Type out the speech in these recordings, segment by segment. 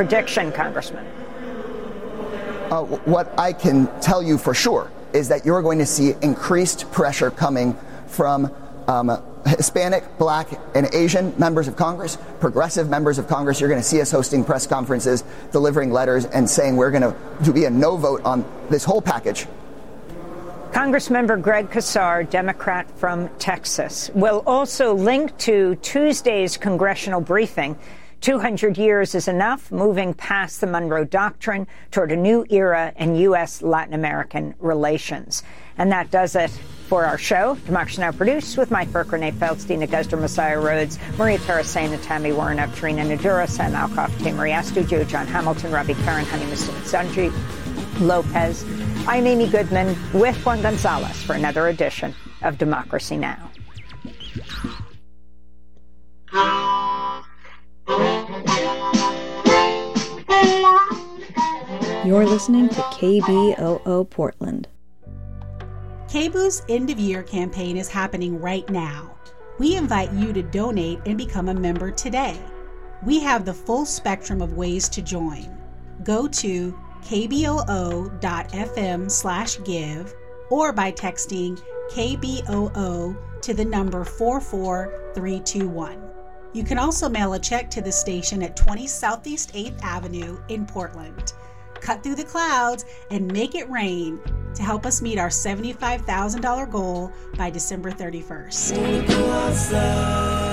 prediction, Congressman? What I can tell you for sure is that you're going to see increased pressure coming from Hispanic, Black, and Asian members of Congress, progressive members of Congress. You're going to see us hosting press conferences, delivering letters, and saying we're going to be a no vote on this whole package. Congressmember Greg Casar, Democrat from Texas, will also link to Tuesday's congressional briefing. 200 years is enough, moving past the Monroe Doctrine toward a new era in U.S.-Latin American relations. And that does it for our show. Democracy Now! Produced with Mike Burke, Renee Feldstein, Augusta Messiah Rhodes, Maria Tarasena, Tammy Warren, Trina Nadura, Sam Alcoff, Tamari Astudio, John Hamilton, Robbie Karen, Honey Sanji Lopez. I'm Amy Goodman with Juan Gonzalez for another edition of Democracy Now! You're listening to KBOO Portland. KBOO's end-of-year campaign is happening right now. We invite you to donate and become a member today. We have the full spectrum of ways to join. Go to kboo.fm/give or by texting KBOO to the number 44321. You can also mail a check to the station at 20 Southeast 8th Avenue in Portland. Cut through the clouds and make it rain to help us meet our $75,000 goal by December 31st.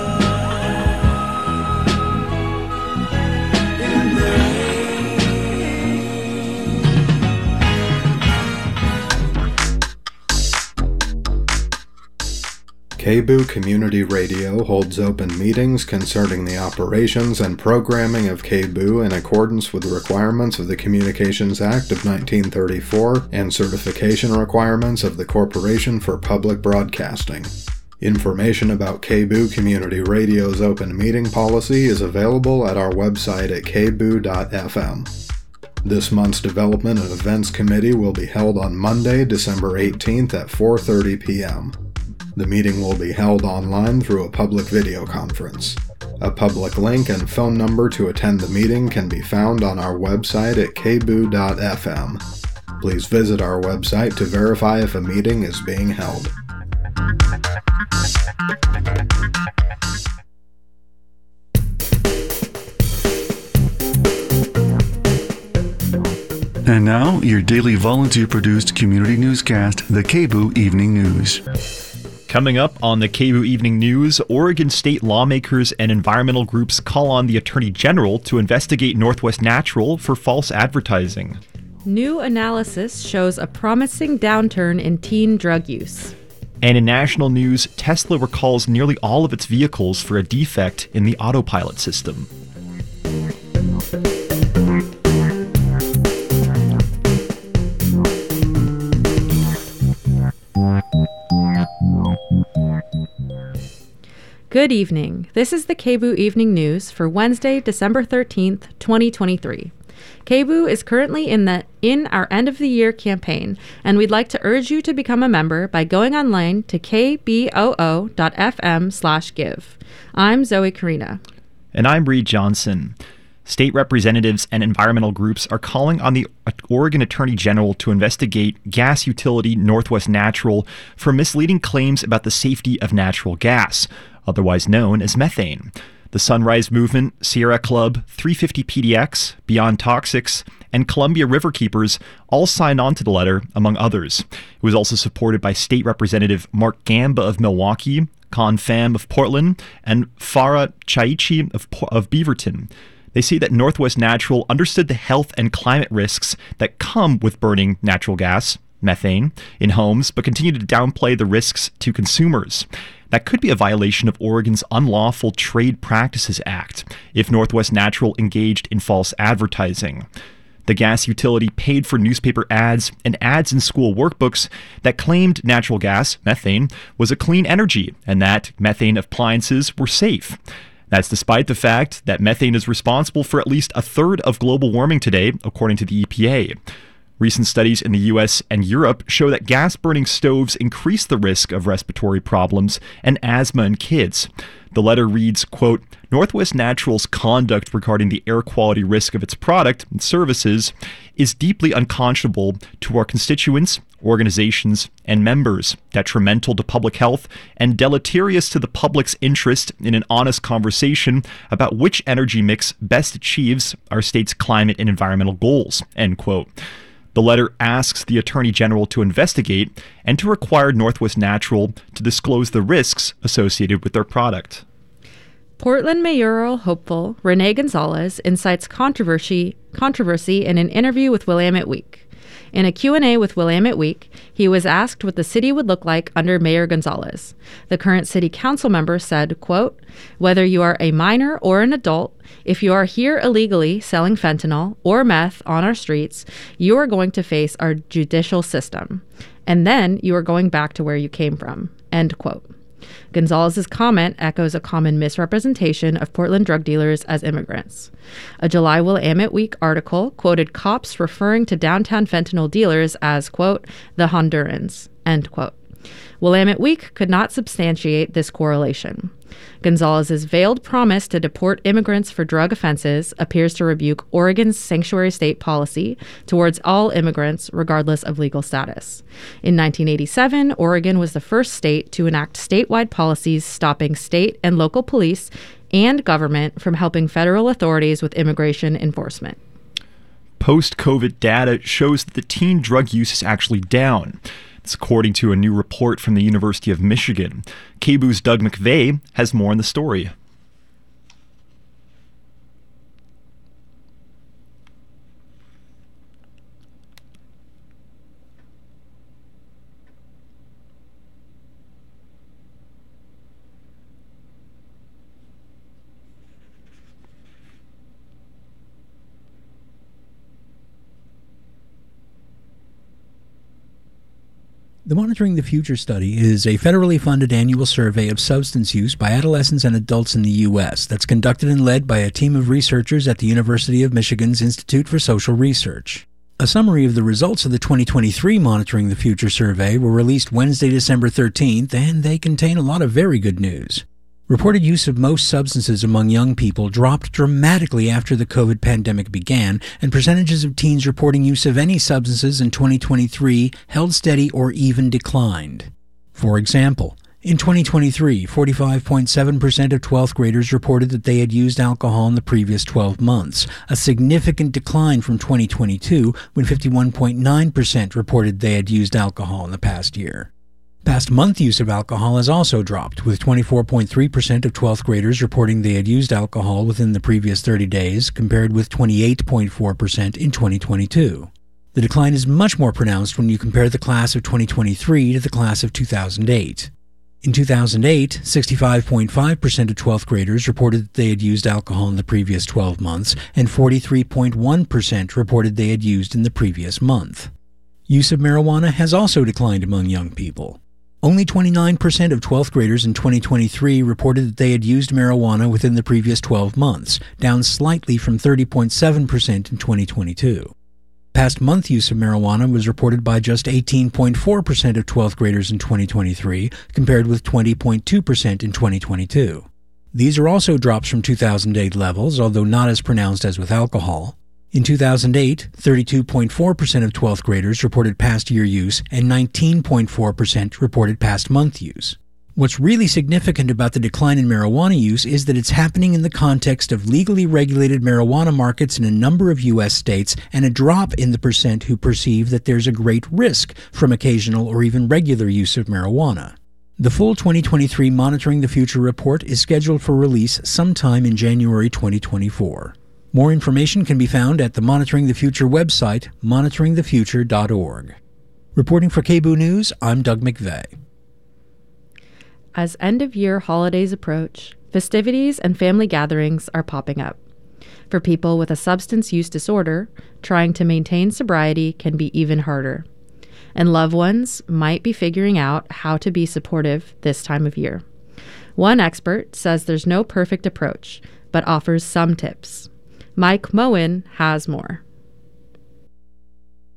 KBOO Community Radio holds open meetings concerning the operations and programming of KBOO in accordance with the requirements of the Communications Act of 1934 and certification requirements of the Corporation for Public Broadcasting. Information about KBOO Community Radio's open meeting policy is available at our website at kboo.fm. This month's Development and Events Committee will be held on Monday, December 18th at 4:30 p.m. The meeting will be held online through a public video conference. A public link and phone number to attend the meeting can be found on our website at kboo.fm. Please visit our website to verify if a meeting is being held. And now, your daily volunteer-produced community newscast, the KBOO Evening News. Coming up on the KBOO Evening News, Oregon state lawmakers and environmental groups call on the Attorney General to investigate Northwest Natural for false advertising. New analysis shows a promising downturn in teen drug use. And in national news, Tesla recalls nearly all of its vehicles for a defect in the autopilot system. Good evening. This is the KBOO Evening News for Wednesday, December 13th, 2023. KBOO is currently in our end-of-the-year campaign, and we'd like to urge you to become a member by going online to kboo.fm/give. I'm Zoe Carina. And I'm Reed Johnson. State representatives and environmental groups are calling on the Oregon Attorney General to investigate gas utility Northwest Natural for misleading claims about the safety of natural gas, otherwise known as methane. The Sunrise Movement, Sierra Club, 350 PDX, Beyond Toxics, and Columbia Riverkeepers all signed on to the letter, among others. It was also supported by State Representative Mark Gamba of Milwaukee, Con Pham of Portland, and Farah Chaichi of Beaverton. They say that Northwest Natural understood the health and climate risks that come with burning natural gas, methane, in homes, but continue to downplay the risks to consumers. That could be a violation of Oregon's Unlawful Trade Practices Act if Northwest Natural engaged in false advertising. The gas utility paid for newspaper ads and ads in school workbooks that claimed natural gas, methane, was a clean energy and that methane appliances were safe. That's despite the fact that methane is responsible for at least a third of global warming today, according to the EPA. Recent studies in the US and Europe show that gas-burning stoves increase the risk of respiratory problems and asthma in kids. The letter reads, quote, Northwest Natural's conduct regarding the air quality risk of its product and services is deeply unconscionable to our constituents, organizations, and members, detrimental to public health, and deleterious to the public's interest in an honest conversation about which energy mix best achieves our state's climate and environmental goals, end quote. The letter asks the Attorney General to investigate and to require Northwest Natural to disclose the risks associated with their product. Portland mayoral hopeful Rene Gonzalez incites controversy in an interview with Willamette Week. In a Q&A with Willamette Week, he was asked what the city would look like under Mayor Gonzalez. The current city council member said, quote, whether you are a minor or an adult, if you are here illegally selling fentanyl or meth on our streets, you are going to face our judicial system. And then you are going back to where you came from, end quote. Gonzalez's comment echoes a common misrepresentation of Portland drug dealers as immigrants. A July Willamette Week article quoted cops referring to downtown fentanyl dealers as, quote, the Hondurans, end quote. Willamette Week could not substantiate this correlation. Gonzalez's veiled promise to deport immigrants for drug offenses appears to rebuke Oregon's sanctuary state policy towards all immigrants, regardless of legal status. In 1987, Oregon was the first state to enact statewide policies stopping state and local police and government from helping federal authorities with immigration enforcement. Post-COVID data shows that the teen drug use is actually down. It's according to a new report from the University of Michigan. KBOO's Doug McVeigh has more on the story. The Monitoring the Future study is a federally funded annual survey of substance use by adolescents and adults in the U.S. that's conducted and led by a team of researchers at the University of Michigan's Institute for Social Research. A summary of the results of the 2023 Monitoring the Future survey were released Wednesday, December 13th, and they contain a lot of very good news. Reported use of most substances among young people dropped dramatically after the COVID pandemic began, and percentages of teens reporting use of any substances in 2023 held steady or even declined. For example, in 2023, 45.7% of 12th graders reported that they had used alcohol in the previous 12 months, a significant decline from 2022, when 51.9% reported they had used alcohol in the past year. Past month use of alcohol has also dropped, with 24.3% of 12th graders reporting they had used alcohol within the previous 30 days, compared with 28.4% in 2022. The decline is much more pronounced when you compare the class of 2023 to the class of 2008. In 2008, 65.5% of 12th graders reported that they had used alcohol in the previous 12 months, and 43.1% reported they had used in the previous month. Use of marijuana has also declined among young people. Only 29% of 12th graders in 2023 reported that they had used marijuana within the previous 12 months, down slightly from 30.7% in 2022. Past month use of marijuana was reported by just 18.4% of 12th graders in 2023, compared with 20.2% in 2022. These are also drops from 2008 levels, although not as pronounced as with alcohol. In 2008, 32.4% of 12th graders reported past year use, and 19.4% reported past month use. What's really significant about the decline in marijuana use is that it's happening in the context of legally regulated marijuana markets in a number of U.S. states, and a drop in the percent who perceive that there's a great risk from occasional or even regular use of marijuana. The full 2023 Monitoring the Future report is scheduled for release sometime in January 2024. More information can be found at the Monitoring the Future website, monitoringthefuture.org. Reporting for KBOO News, I'm Doug McVeigh. As end-of-year holidays approach, festivities and family gatherings are popping up. For people with a substance use disorder, trying to maintain sobriety can be even harder. And loved ones might be figuring out how to be supportive this time of year. One expert says there's no perfect approach, but offers some tips. Mike Moen has more.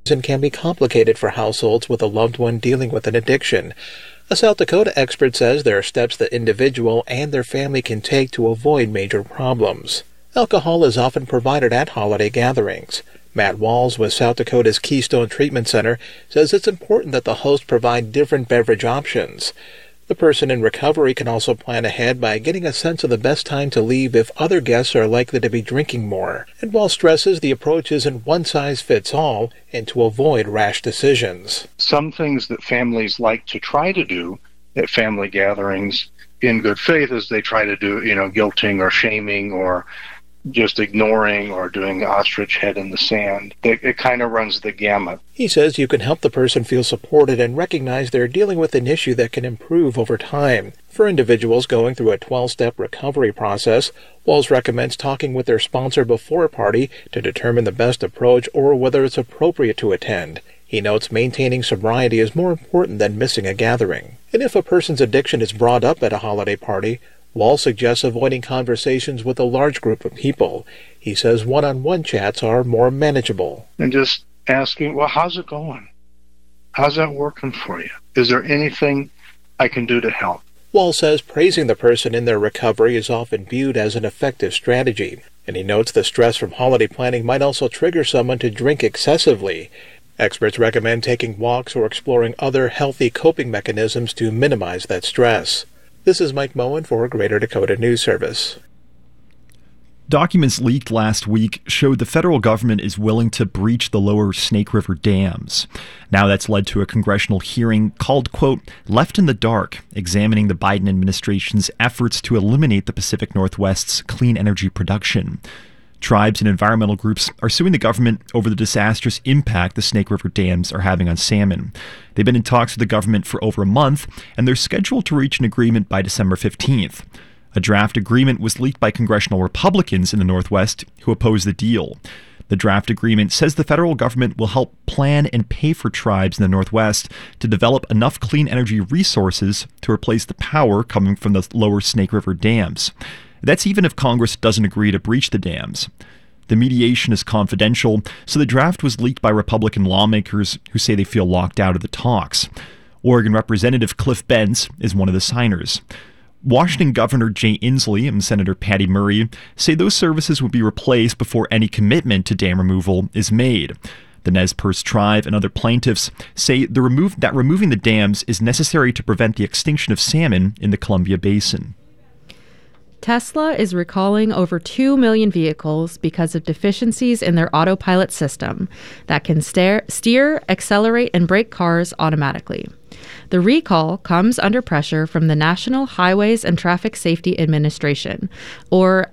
and can be complicated for households with a loved one dealing with an addiction. A South Dakota expert says there are steps that individual and their family can take to avoid major problems. Alcohol is often provided at holiday gatherings. Matt Walls with South Dakota's Keystone Treatment Center says it's important that the host provide different beverage options. The person in recovery can also plan ahead by getting a sense of the best time to leave if other guests are likely to be drinking more. And Walls stresses the approach isn't one size fits all and to avoid rash decisions. Some things that families like to try to do at family gatherings in good faith is they try to do, guilting or shaming or just ignoring or doing the ostrich head in the sand. It kind of runs the gamut. He says you can help the person feel supported and recognize they're dealing with an issue that can improve over time. For individuals going through a 12-step recovery process, Walls recommends talking with their sponsor before a party to determine the best approach or whether it's appropriate to attend. He notes maintaining sobriety is more important than missing a gathering. And if a person's addiction is brought up at a holiday party, Walls suggests avoiding conversations with a large group of people. He says one-on-one chats are more manageable. And just asking, well, how's it going? How's that working for you? Is there anything I can do to help? Walls says praising the person in their recovery is often viewed as an effective strategy, and he notes the stress from holiday planning might also trigger someone to drink excessively. Experts recommend taking walks or exploring other healthy coping mechanisms to minimize that stress. This is Mike Moen for Greater Dakota News Service. Documents leaked last week showed the federal government is willing to breach the lower Snake River dams. Now that's led to a congressional hearing called, quote, Left in the Dark, examining the Biden administration's efforts to eliminate the Pacific Northwest's clean energy production. Tribes and environmental groups are suing the government over the disastrous impact the Snake River dams are having on salmon. They've been in talks with the government for over a month, and they're scheduled to reach an agreement by December 15th. A draft agreement was leaked by congressional Republicans in the Northwest who oppose the deal. The draft agreement says the federal government will help plan and pay for tribes in the Northwest to develop enough clean energy resources to replace the power coming from the lower Snake River dams. That's even if Congress doesn't agree to breach the dams. The mediation is confidential, so the draft was leaked by Republican lawmakers who say they feel locked out of the talks. Oregon Representative Cliff Benz is one of the signers. Washington Governor Jay Inslee and Senator Patty Murray say those services would be replaced before any commitment to dam removal is made. The Nez Perce tribe and other plaintiffs say that removing the dams is necessary to prevent the extinction of salmon in the Columbia Basin. Tesla is recalling over 2 million vehicles because of deficiencies in their autopilot system that can steer, accelerate, and brake cars automatically. The recall comes under pressure from the National Highways and Traffic Safety Administration, or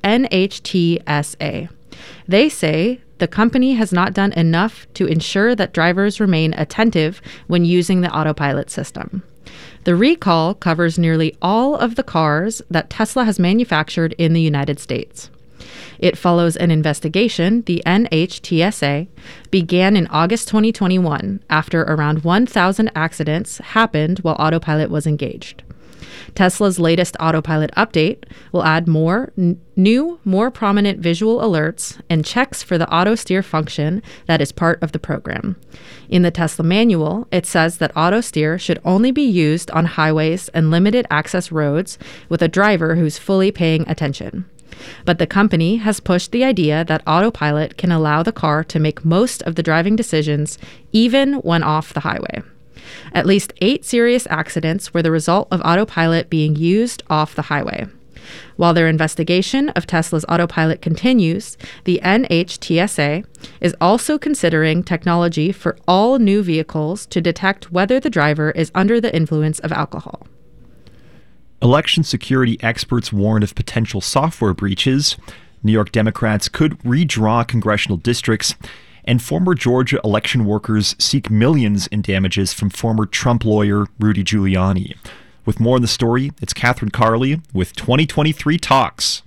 NHTSA. They say the company has not done enough to ensure that drivers remain attentive when using the autopilot system. The recall covers nearly all of the cars that Tesla has manufactured in the United States. It follows an investigation the NHTSA began in August 2021 after around 1,000 accidents happened while autopilot was engaged. Tesla's latest autopilot update will add more prominent visual alerts and checks for the auto steer function that is part of the program. In the Tesla manual, it says that auto steer should only be used on highways and limited access roads with a driver who's fully paying attention. But the company has pushed the idea that autopilot can allow the car to make most of the driving decisions even when off the highway. At least 8 serious accidents were the result of autopilot being used off the highway. While their investigation of Tesla's autopilot continues, the NHTSA is also considering technology for all new vehicles to detect whether the driver is under the influence of alcohol. Election security experts warn of potential software breaches. New York Democrats could redraw congressional districts, and former Georgia election workers seek millions in damages from former Trump lawyer Rudy Giuliani. With more on the story, it's Catherine Carley with 2023 Talks.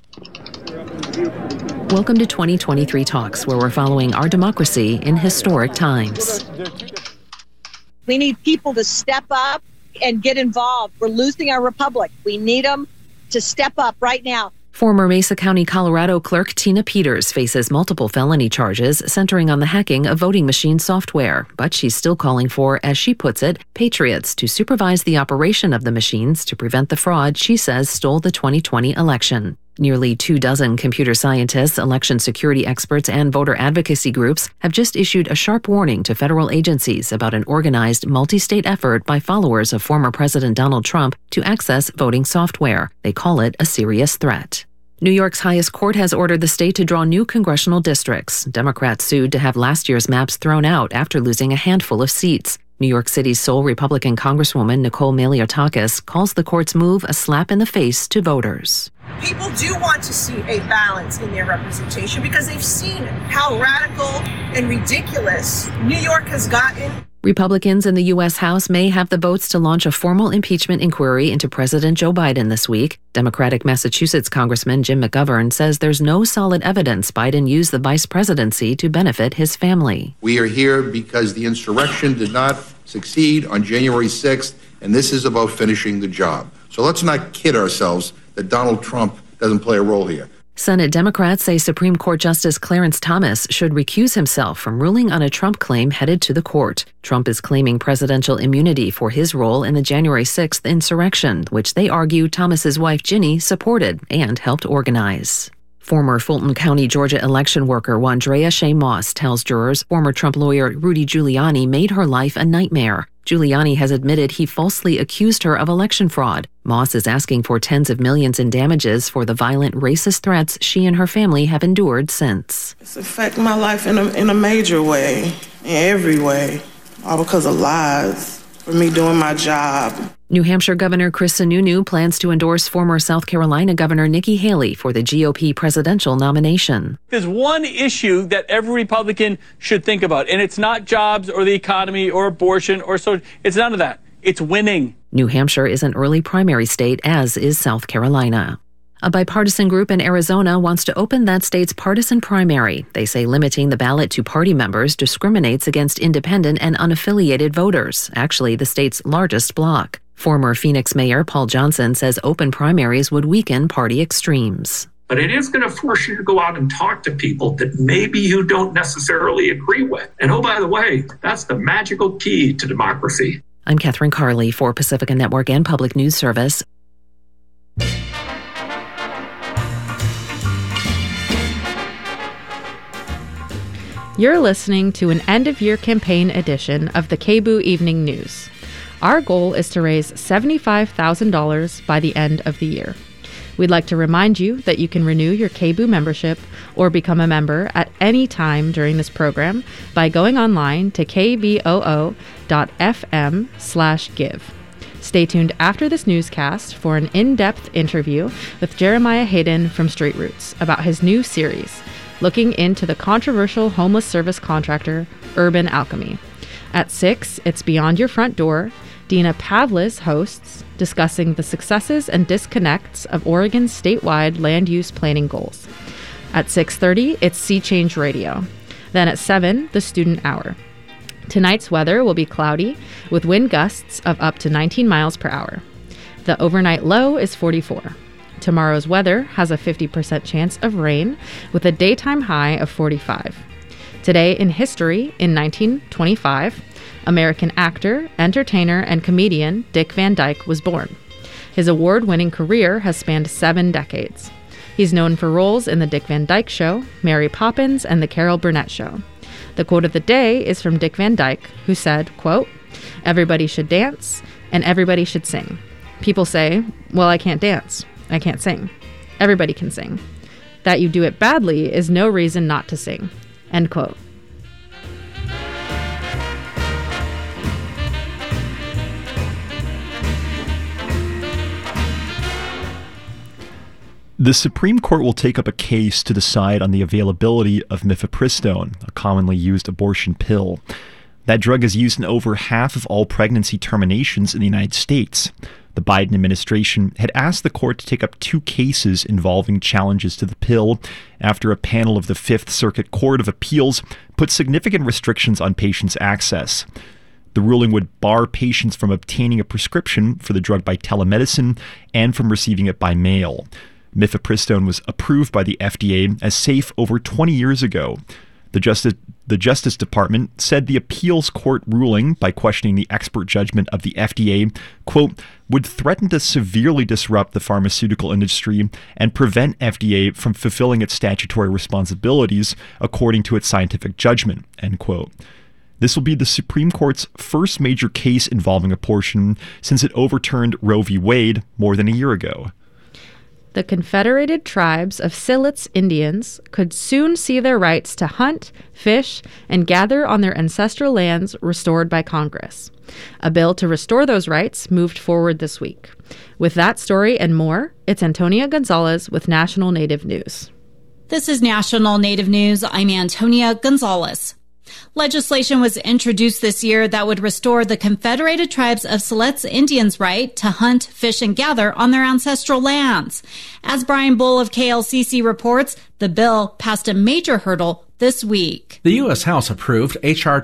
Welcome to 2023 Talks, where we're following our democracy in historic times. We need people to step up and get involved. We're losing our republic. We need them to step up right now. Former Mesa County, Colorado clerk Tina Peters faces multiple felony charges centering on the hacking of voting machine software, but she's still calling for, as she puts it, patriots to supervise the operation of the machines to prevent the fraud she says stole the 2020 election. Nearly 24 computer scientists, election security experts, and voter advocacy groups have just issued a sharp warning to federal agencies about an organized, multi-state effort by followers of former President Donald Trump to access voting software. They call it a serious threat. New York's highest court has ordered the state to draw new congressional districts. Democrats sued to have last year's maps thrown out after losing a handful of seats. New York City's sole Republican Congresswoman Nicole Maliotakis calls the court's move a slap in the face to voters. People do want to see a balance in their representation because they've seen how radical and ridiculous New York has gotten. Republicans in the U.S. House may have the votes to launch a formal impeachment inquiry into President Joe Biden this week. Democratic Massachusetts Congressman Jim McGovern says there's no solid evidence Biden used the vice presidency to benefit his family. We are here because the insurrection did not succeed on January 6th, and this is about finishing the job. So let's not kid ourselves that Donald Trump doesn't play a role here. Senate Democrats say Supreme Court Justice Clarence Thomas should recuse himself from ruling on a Trump claim headed to the court. Trump is claiming presidential immunity for his role in the January 6th insurrection, which they argue Thomas's wife Ginny supported and helped organize. Former Fulton County, Georgia election worker Wandrea Shea Moss tells jurors former Trump lawyer Rudy Giuliani made her life a nightmare. Giuliani has admitted he falsely accused her of election fraud. Moss is asking for tens of millions in damages for the violent racist threats she and her family have endured since. It's affected my life in a major way, in every way, all because of lies, for me doing my job. New Hampshire Governor Chris Sununu plans to endorse former South Carolina Governor Nikki Haley for the GOP presidential nomination. There's one issue that every Republican should think about, and it's not jobs or the economy or abortion or so. It's none of that. It's winning. New Hampshire is an early primary state, as is South Carolina. A bipartisan group in Arizona wants to open that state's partisan primary. They say limiting the ballot to party members discriminates against independent and unaffiliated voters, actually the state's largest bloc. Former Phoenix Mayor Paul Johnson says open primaries would weaken party extremes. But it is going to force you to go out and talk to people that maybe you don't necessarily agree with. And oh, by the way, that's the magical key to democracy. I'm Catherine Carley for Pacifica Network and Public News Service. You're listening to an end-of-year campaign edition of the KBOO Evening News. Our goal is to raise $75,000 by the end of the year. We'd like to remind you that you can renew your KBOO membership or become a member at any time during this program by going online to kboo.fm/give. Stay tuned after this newscast for an in-depth interview with Jeremiah Hayden from Straight Roots about his new series, looking into the controversial homeless service contractor, Urban Alchemy. At 6, it's Beyond Your Front Door. Dina Pavlis hosts, discussing the successes and disconnects of Oregon's statewide land use planning goals. At 6:30, it's Sea Change Radio. Then at 7, the Student Hour. Tonight's weather will be cloudy, with wind gusts of up to 19 miles per hour. The overnight low is 44. Tomorrow's weather has a 50% chance of rain, with a daytime high of 45. Today in history, in 1925, American actor, entertainer, and comedian Dick Van Dyke was born. His award-winning career has spanned 7 decades. He's known for roles in The Dick Van Dyke Show, Mary Poppins, and The Carol Burnett Show. The quote of the day is from Dick Van Dyke, who said, quote, "Everybody should dance, and everybody should sing. People say, well, I can't dance. I can't sing. Everybody can sing. That you do it badly is no reason not to sing." End quote. The Supreme Court will take up a case to decide on the availability of mifepristone, a commonly used abortion pill. That drug is used in over half of all pregnancy terminations in the United States. The Biden administration had asked the court to take up 2 cases involving challenges to the pill after a panel of the Fifth Circuit Court of Appeals put significant restrictions on patients' access. The ruling would bar patients from obtaining a prescription for the drug by telemedicine and from receiving it by mail. Mifepristone was approved by the FDA as safe over 20 years ago. The Justice Department said the appeals court ruling, by questioning the expert judgment of the FDA, quote, would threaten to severely disrupt the pharmaceutical industry and prevent FDA from fulfilling its statutory responsibilities according to its scientific judgment, end quote. This will be the Supreme Court's first major case involving abortion since it overturned Roe v. Wade more than a year ago. The Confederated Tribes of Siletz Indians could soon see their rights to hunt, fish, and gather on their ancestral lands restored by Congress. A bill to restore those rights moved forward this week. With that story and more, it's Antonia Gonzalez with National Native News. This is National Native News. I'm Antonia Gonzalez. Legislation was introduced this year that would restore the Confederated Tribes of Siletz Indians' right to hunt, fish, and gather on their ancestral lands. As Brian Bull of KLCC reports, the bill passed a major hurdle this week. The U.S. House approved H.R.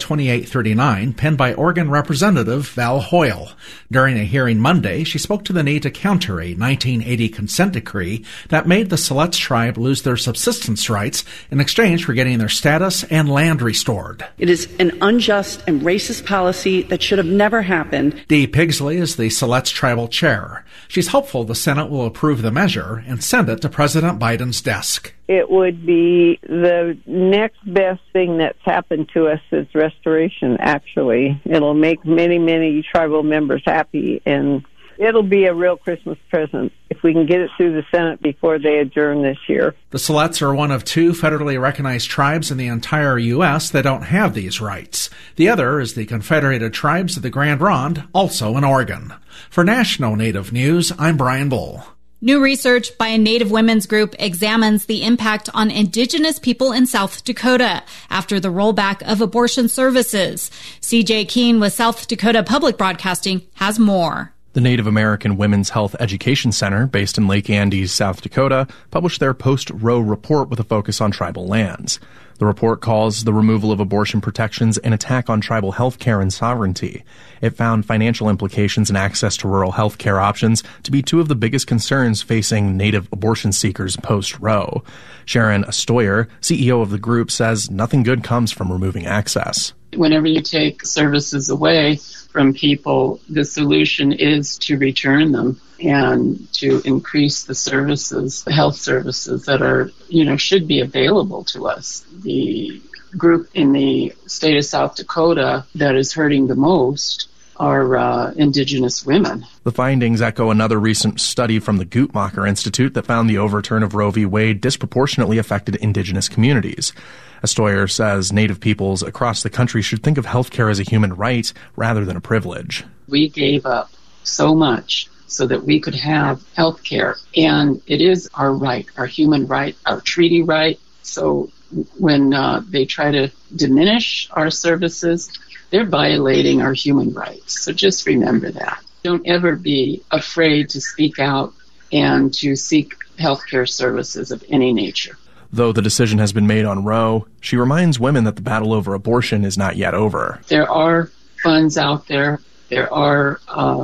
2839, penned by Oregon Representative Val Hoyle. During a hearing Monday, she spoke to the need to counter a 1980 consent decree that made the Siletz tribe lose their subsistence rights in exchange for getting their status and land restored. It is an unjust and racist policy that should have never happened. Dee Pigsley is the Siletz tribal chair. She's hopeful the Senate will approve the measure and send it to President Biden's desk. It would be the next best thing that's happened to us is restoration, actually. It'll make many, many tribal members happy, and it'll be a real Christmas present if we can get it through the Senate before they adjourn this year. The Siletz are one of two federally recognized tribes in the entire U.S. that don't have these rights. The other is the Confederated Tribes of the Grand Ronde, also in Oregon. For National Native News, I'm Brian Bull. New research by a Native women's group examines the impact on Indigenous people in South Dakota after the rollback of abortion services. CJ Keene with South Dakota Public Broadcasting has more. The Native American Women's Health Education Center, based in Lake Andes, South Dakota, published their post-Roe report with a focus on tribal lands. The report calls the removal of abortion protections an attack on tribal health care and sovereignty. It found financial implications and access to rural health care options to be two of the biggest concerns facing Native abortion seekers post-Roe. Sharon Astoyer, CEO of the group, says nothing good comes from removing access. Whenever you take services away from people, the solution is to return them and to increase the services, the health services that are, should be available to us. The group in the state of South Dakota that is hurting the most are Indigenous women. The findings echo another recent study from the Guttmacher Institute that found the overturn of Roe v. Wade disproportionately affected Indigenous communities. Astoyer says Native peoples across the country should think of healthcare as a human right rather than a privilege. We gave up so much so that we could have health care, and it is our right, our human right, our treaty right. So when they try to diminish our services, they're violating our human rights. So just remember that. Don't ever be afraid to speak out and to seek health care services of any nature. Though the decision has been made on Roe, she reminds women that the battle over abortion is not yet over. There are funds out there. There are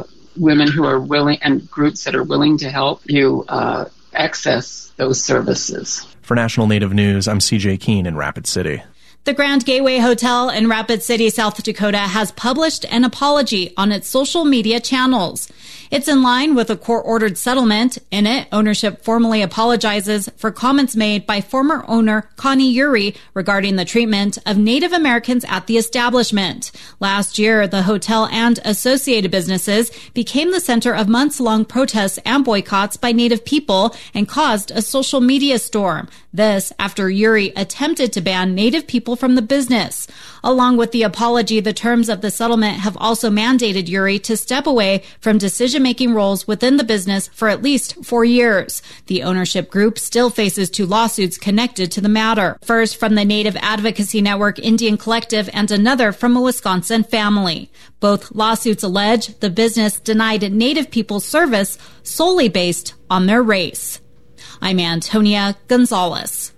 women who are willing and groups that are willing to help you access those services. For National Native News, I'm CJ Keene in Rapid City. The Grand Gateway Hotel in Rapid City, South Dakota has published an apology on its social media channels. It's in line with a court-ordered settlement. In it, ownership formally apologizes for comments made by former owner Connie Uri regarding the treatment of Native Americans at the establishment. Last year, the hotel and associated businesses became the center of months-long protests and boycotts by Native people and caused a social media storm. This after Uri attempted to ban Native people from the business. Along with the apology, the terms of the settlement have also mandated Uri to step away from decision-making roles within the business for at least 4 years. The ownership group still faces 2 lawsuits connected to the matter. First from the Native Advocacy Network Indian Collective and another from a Wisconsin family. Both lawsuits allege the business denied Native people service solely based on their race. I'm Antonia Gonzalez.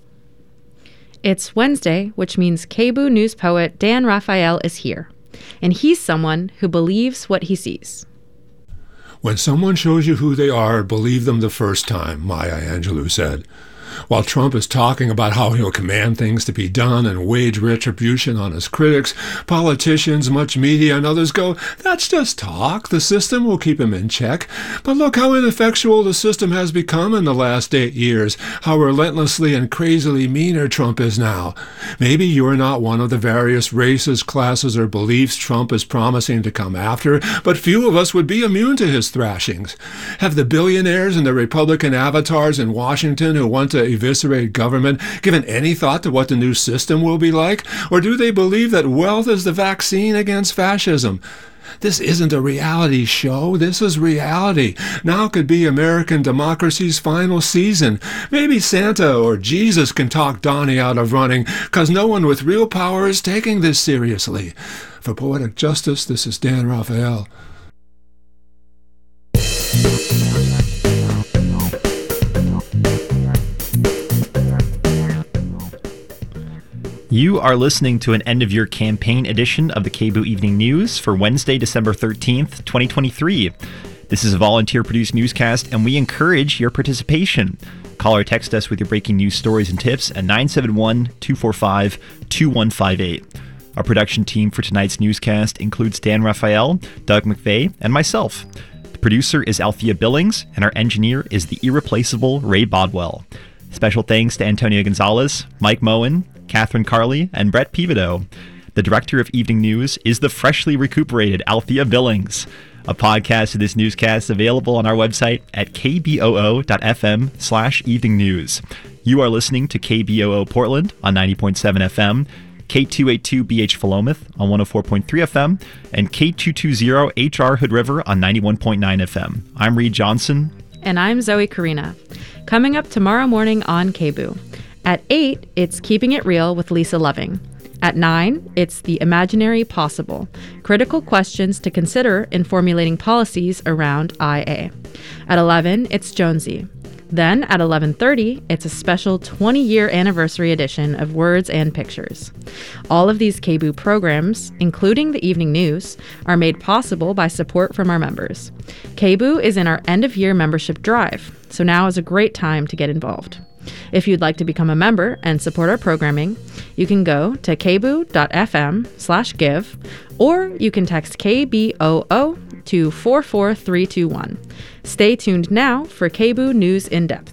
It's Wednesday, which means KBOO news poet Dan Raphael is here. And he's someone who believes what he sees. When someone shows you who they are, believe them the first time, Maya Angelou said. While Trump is talking about how he'll command things to be done and wage retribution on his critics, politicians, much media, and others go, that's just talk. The system will keep him in check. But look how ineffectual the system has become in the last 8 years, how relentlessly and crazily meaner Trump is now. Maybe you're not one of the various races, classes, or beliefs Trump is promising to come after, but few of us would be immune to his thrashings. Have the billionaires and the Republican avatars in Washington who want to eviscerate government given any thought to what the new system will be like? Or do they believe that wealth is the vaccine against fascism? This isn't a reality show. This is reality. Now could be American democracy's final season. Maybe Santa or Jesus can talk Donnie out of running, because no one with real power is taking this seriously. For Poetic Justice, this is Dan Raphael. You are listening to an end-of-year campaign edition of the KBOO Evening News for Wednesday, December 13th, 2023. This is a volunteer-produced newscast, and we encourage your participation. Call or text us with your breaking news stories and tips at 971-245-2158. Our production team for tonight's newscast includes Dan Raphael, Doug McVeigh, and myself. The producer is Althea Billings, and our engineer is the irreplaceable Ray Bodwell. Special thanks to Antonio Gonzalez, Mike Moen, Catherine Carley, and Brett Pivodo. The director of Evening News is the freshly recuperated Althea Billings. A podcast of this newscast is available on our website at kboo.fm/evening news. You are listening to KBOO Portland on 90.7 FM, K282BH Philomath on 104.3 FM, and K220 HR Hood River on 91.9 FM. I'm Reed Johnson. And I'm Zoe Karina. Coming up tomorrow morning on KBOO. At 8, it's Keeping It Real with Lisa Loving. At 9, it's The Imaginary Possible, critical questions to consider in formulating policies around IA. At 11, it's Jonesy. Then at 11:30, it's a special 20-year anniversary edition of Words and Pictures. All of these KBOO programs, including the evening news, are made possible by support from our members. KBOO is in our end-of-year membership drive, so now is a great time to get involved. If you'd like to become a member and support our programming, you can go to kboo.fm/give, or you can text KBOO to 44321. Stay tuned now for KBOO News in Depth.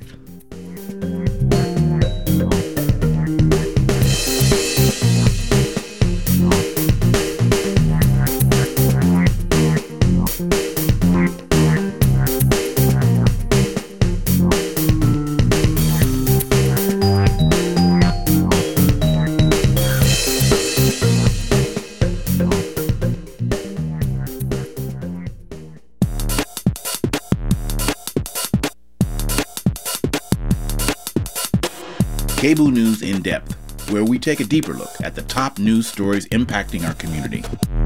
KBOO News in Depth, where we take a deeper look at the top news stories impacting our community.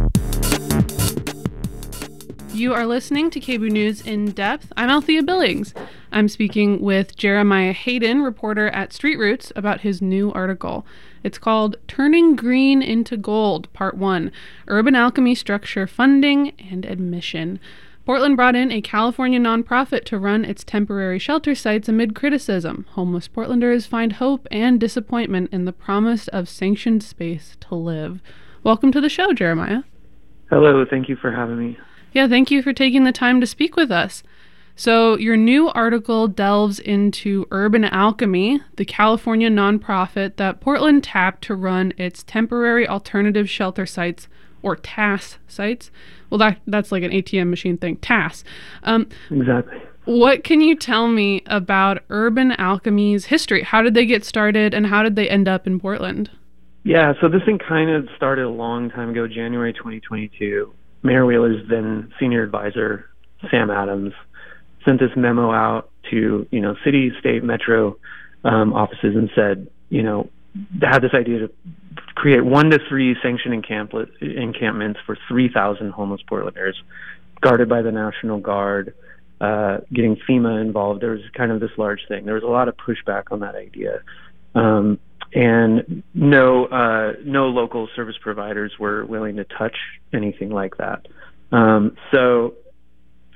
You are listening to KBOO News in Depth. I'm Althea Billings. I'm speaking with Jeremiah Hayden, reporter at Street Roots, about his new article. It's called Turning Green into Gold, Part 1, Urban Alchemy Structure Funding and Admission. Portland brought in a California nonprofit to run its temporary shelter sites amid criticism. Homeless Portlanders find hope and disappointment in the promise of sanctioned space to live. Welcome to the show, Jeremiah. Hello, thank you for having me. Yeah, thank you for taking the time to speak with us. So your new article delves into Urban Alchemy, the California nonprofit that Portland tapped to run its temporary alternative shelter sites, or TASS sites. Well, that's like an ATM machine thing, TASS. Exactly. What can you tell me about Urban Alchemy's history? How did they get started, and how did they end up in Portland? Yeah, so this thing kind of started a long time ago, January 2022. Mayor Wheeler's then senior advisor, Sam Adams, sent this memo out to, city, state, metro offices and said, they had this idea to create 1 to 3 sanctioned encampments for 3,000 homeless Portlanders, guarded by the National Guard, getting FEMA involved. There was kind of this large thing. There was a lot of pushback on that idea. And no local service providers were willing to touch anything like that. So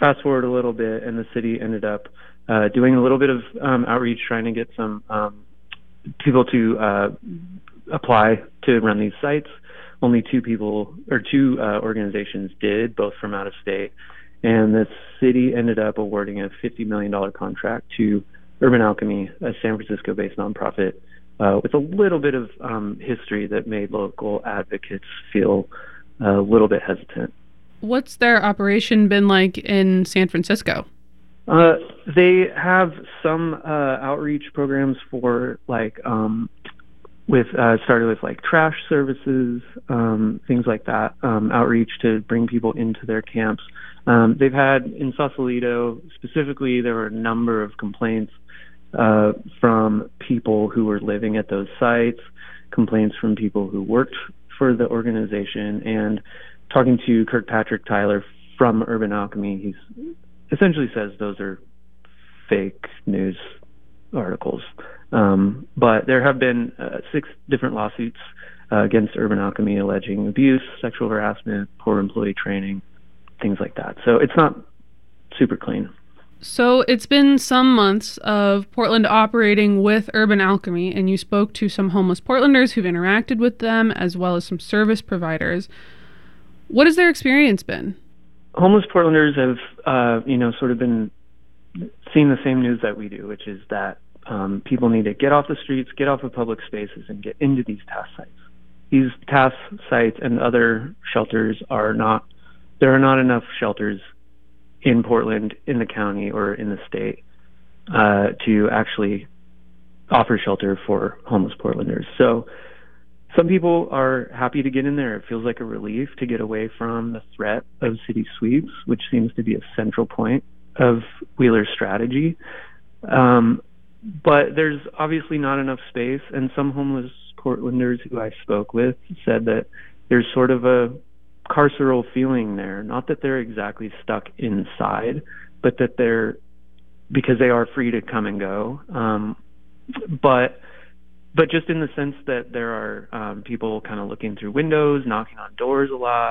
fast forward a little bit, and the city ended up doing a little bit of outreach, trying to get some people to apply to run these sites. Only two organizations did, both from out of state. And the city ended up awarding a $50 million contract to Urban Alchemy, a San Francisco-based nonprofit, with a little bit of history that made local advocates feel a little bit hesitant. What's their operation been like in San Francisco? They have some outreach programs for started with like trash services, things like that, outreach to bring people into their camps. They've had in Sausalito specifically, there were a number of complaints from people who were living at those sites, complaints from people who worked for the organization, and talking to Kirkpatrick Tyler from Urban Alchemy, he essentially says those are fake news articles. But there have been 6 different lawsuits against Urban Alchemy alleging abuse, sexual harassment, poor employee training, things like that. So it's not super clean. So it's been some months of Portland operating with Urban Alchemy, and you spoke to some homeless Portlanders who've interacted with them, as well as some service providers. What has their experience been? Homeless Portlanders have, sort of been seeing the same news that we do, which is that people need to get off the streets, get off of public spaces, and get into these task sites. These task sites and other shelters there are not enough shelters in Portland, in the county, or in the state to actually offer shelter for homeless Portlanders. So some people are happy to get in there. It feels like a relief to get away from the threat of city sweeps, which seems to be a central point of Wheeler's strategy. But there's obviously not enough space, and some homeless Portlanders who I spoke with said that there's sort of a carceral feeling there. Not that they're exactly stuck inside, but that because they are free to come and go. But just in the sense that there are people kind of looking through windows, knocking on doors a lot,